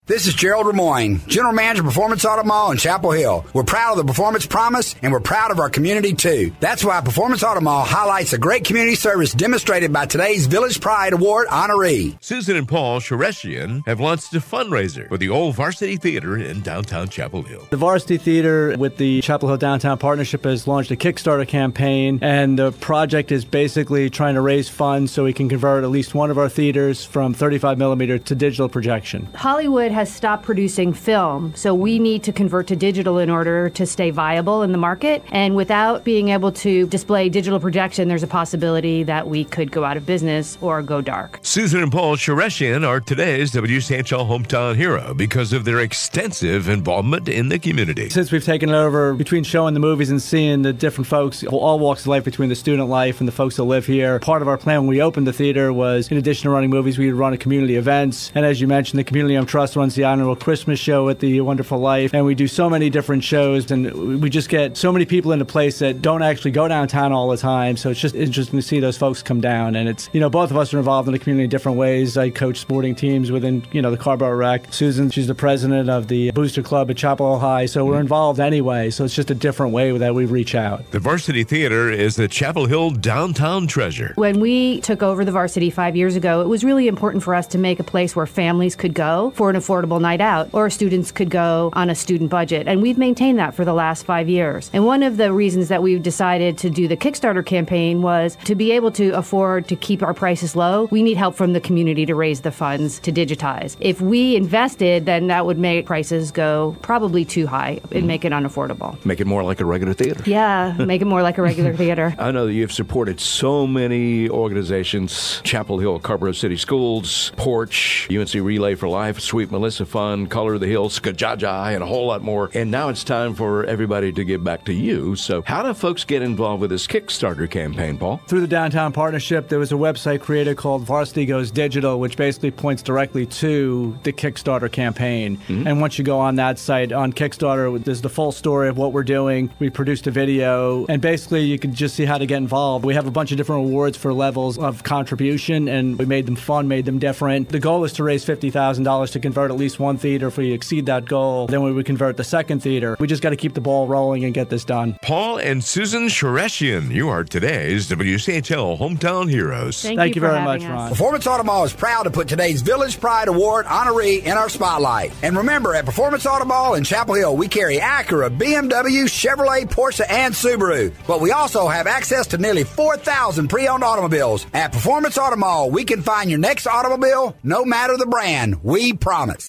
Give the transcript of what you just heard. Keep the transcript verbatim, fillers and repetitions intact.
This is Gerald Lemoyne, General Manager, Performance Auto Mall in Chapel Hill. We're proud of the Performance Promise, and we're proud of our community, too. That's why Performance Auto Mall highlights the great community service demonstrated by today's Village Pride Award honoree. Susan and Paul Shareshian have launched a fundraiser for the Old Varsity Theater in downtown Chapel Hill. The Varsity Theater with the Chapel Hill Downtown Partnership has launched a Kickstarter campaign, and the project is basically trying to raise funds so we can convert at least one of our theaters from thirty-five millimeter to digital projection. Hollywood has stopped producing film, so we need to convert to digital in order to stay viable in the market. And without being able to display digital projection, there's a possibility that we could go out of business or go dark. Susan and Paul Shareshian are today's W C H L Hometown Hero because of their extensive involvement in the community. Since we've taken it over, between showing the movies and seeing the different folks, all walks of life, between the student life and the folks that live here, part of our plan when we opened the theater was, in addition to running movies, we would run a community events. And as you mentioned, the Community Home Trust runs the annual Christmas show at the Wonderful Life, and we do so many different shows, and we just get so many people into place that don't actually go downtown all the time. So it's just interesting to see those folks come down. And it's, you know, both of us are involved in the community in different ways. I coach sporting teams within, you know, the Carborough Rec. Susan, she's the president of the Booster Club at Chapel Hill High, so we're involved anyway. So it's just a different way that we reach out. The Varsity Theater is the Chapel Hill downtown treasure. When we took over the Varsity five years ago, it was really important for us to make a place where families could go for an affordable night out, or students could go on a student budget. And we've maintained that for the last five years. And one of the reasons that we've decided to do the Kickstarter campaign was to be able to afford to keep our prices low. We need help from the community to raise the funds to digitize. If we invested, then that would make prices go probably too high and make it unaffordable. Make it more like a regular theater. Yeah, make it more like a regular theater. I know that you've supported so many organizations: Chapel Hill, Carborough City Schools, Porch, U N C Relay for Life, Sweet Melissa Fund, Color of the Hills, Skajaja, and a whole lot more. And now it's time for everybody to give back to you. So how do folks get involved with this Kickstarter campaign, Paul? Through the Downtown Partnership, there was a website created called Varsity Goes Digital, which basically points directly to the Kickstarter campaign. Mm-hmm. And once you go on that site, on Kickstarter, there's the full story of what we're doing. We produced a video, and basically you can just see how to get involved. We have a bunch of different awards for levels of contribution, and we made them fun, made them different. The goal is to raise fifty thousand dollars to convert at least one theater. If we exceed that goal, then we would convert the second theater. We just got to keep the ball rolling and get this done. Paul and Susan Shareshian, you are today's W C H L Hometown Heroes. Thank, Thank you, you very much, us. Ron. Performance Auto Mall is proud to put today's Village Pride Award honoree in our spotlight. And remember, at Performance Auto Mall in Chapel Hill, we carry Acura, B M W, Chevrolet, Porsche, and Subaru. But we also have access to nearly four thousand pre-owned automobiles. At Performance Auto Mall, we can find your next automobile, no matter the brand. We promise.